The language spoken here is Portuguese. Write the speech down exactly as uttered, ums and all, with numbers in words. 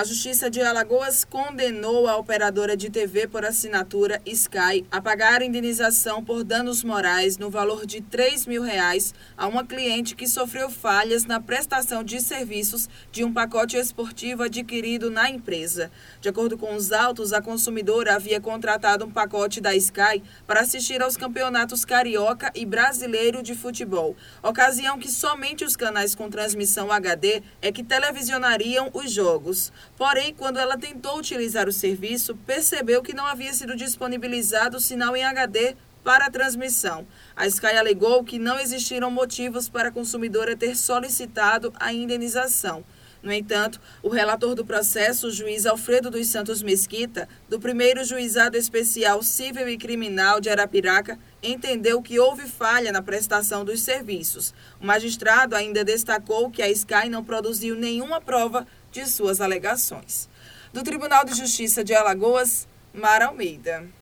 A Justiça de Alagoas condenou a operadora de T V por assinatura Sky a pagar indenização por danos morais no valor de três mil reais a uma cliente que sofreu falhas na prestação de serviços de um pacote esportivo adquirido na empresa. De acordo com os autos, a consumidora havia contratado um pacote da Sky para assistir aos campeonatos carioca e brasileiro de futebol, ocasião que somente os canais com transmissão H D é que televisionariam os jogos. Porém, quando ela tentou utilizar o serviço, percebeu que não havia sido disponibilizado o sinal em H D para a transmissão. A Sky alegou que não existiram motivos para a consumidora ter solicitado a indenização. No entanto, o relator do processo, o juiz Alfredo dos Santos Mesquita, do primeiro Juizado Especial Civil e Criminal de Arapiraca, entendeu que houve falha na prestação dos serviços. O magistrado ainda destacou que a Sky não produziu nenhuma prova de suas alegações. Do Tribunal de Justiça de Alagoas, Mara Almeida.